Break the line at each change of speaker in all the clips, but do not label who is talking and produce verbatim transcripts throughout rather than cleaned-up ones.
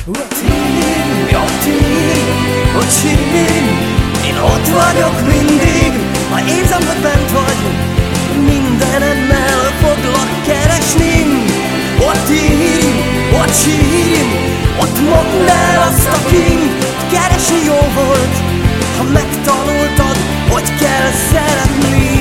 Ott írj, ott írj, ott sírj. Én ott vagyok mindig, ha érzem, hogy bent vagy. Mindenemmel foglak keresni. Ott írj, ott sírj. Ott mondd el azt, akin keresni jó volt, ha megtanultad, hogy kell szeretni.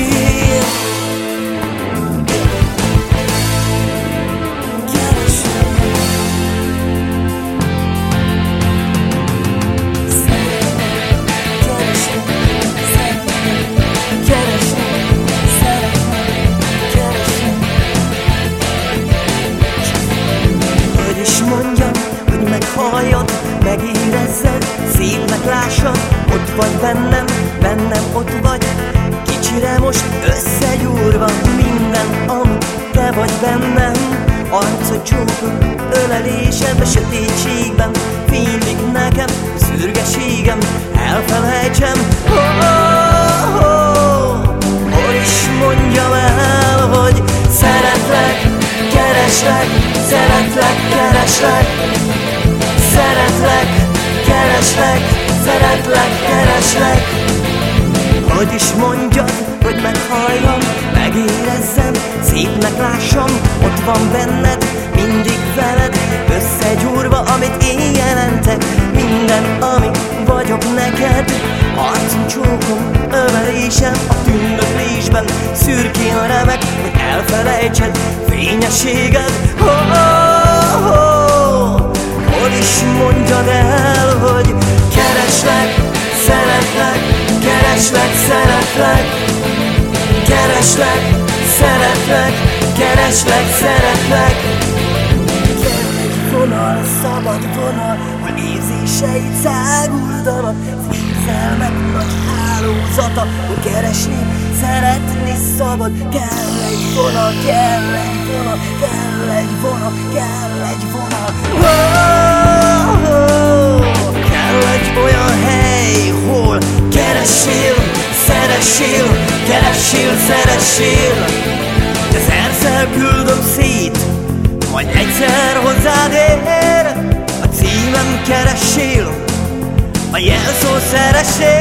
Meghalljad, megérezzed, szépnek lássad, ott vagy bennem, bennem ott vagy. Kicsire most összegyúrva minden, ami te vagy bennem. Arcod, csókod, ölelésed, a sötétségben fénylik nekem, szürgeségem, elfelejtsem. Oh, oh, oh. Hol is mondjam el, hogy szeretlek, kereslek, szeretlek, kereslek. Szeretlek, kereslek, szeretlek, kereslek. Hogy is mondjad, hogy meghalljam, megérezzem, szépnek lássam, ott van benned, mindig veled, összegyúrva, amit én jelentek, minden, ami vagyok neked. Arcom, csókom, ölelésem, a tündöklésben szürkén a remek, hogy elfelejtsed fényességed. Oh, oh, oh. Hol is mondjad el, hogy kereslek, szeretlek, kereslek, szeretlek. Kereslek, szeretlek, kereslek, szeretlek. Kell egy vonal, szabad vonal, hol érzéseid száguldanak, az érzelmek nagy hálózata, hol keresni, szeretni szabad. Kell egy vonal, kell egy vonal, kell egy vonal, kell egy vonal. Oh, oh, kell egy olyan hely, hol keresél, szeressél, keresél, szeressél. Ezerszer küldöm szét, majd egyszer hozzád ér. A címem keresél, a jelszó szeressél.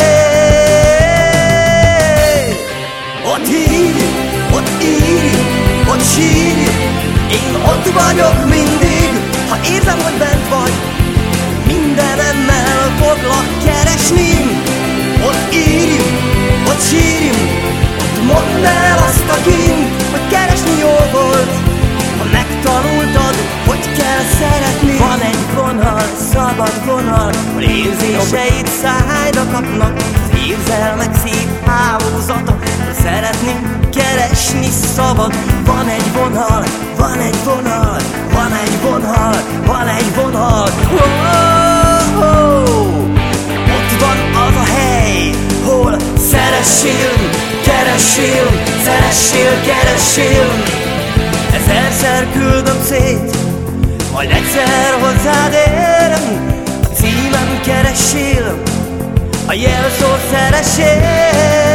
Ott írj, ott írj, ott sírj. Én ott vagyok mindig, ha érzem, hogy bent vagy. Mindenemmel foglak keresni. Ott írj, ott sírj. Ott mondd el azt, akin, hogy keresni jó volt, ha megtanultad, hogy kell szeretni. Van egy vonal, szabad vonal, hol érzéseid szájra kapnak, az érzelmek szép hálózata, hogy szeretni, keresni szabad. Van egy vonal, van egy vonal, van egy vonal, van egy vonal. Oh, oh, oh. Ott van az a hely, hol szeressél, keresél, szeressél, keresél. Ezerszer küldöm szét, majd egyszer hozzád ér. A címem keresél, a jelszó szeressél.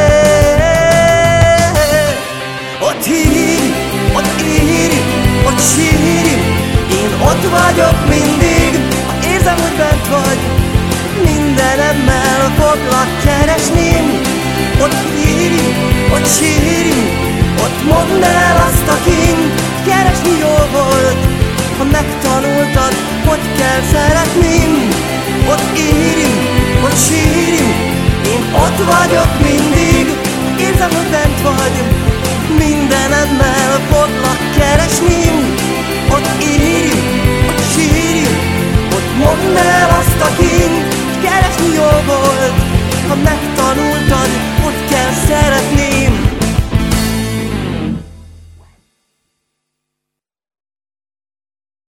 Ott írj, ott írj, ott sírj. Én ott vagyok mindig, ha érzem, hogy bent vagy. Mindenemmel foglak keresni. Ott írj, ott sírj. Ott mondd el azt, akin keresni jó volt, ha megtanultad, hogy kell szeretni. Ott írj, ott sírj. Én ott vagyok mindig, érzem, hogy bent vagy. Mindenemmel foglak keresni. Ott írj, ott sírj. Ott mondd el azt, akin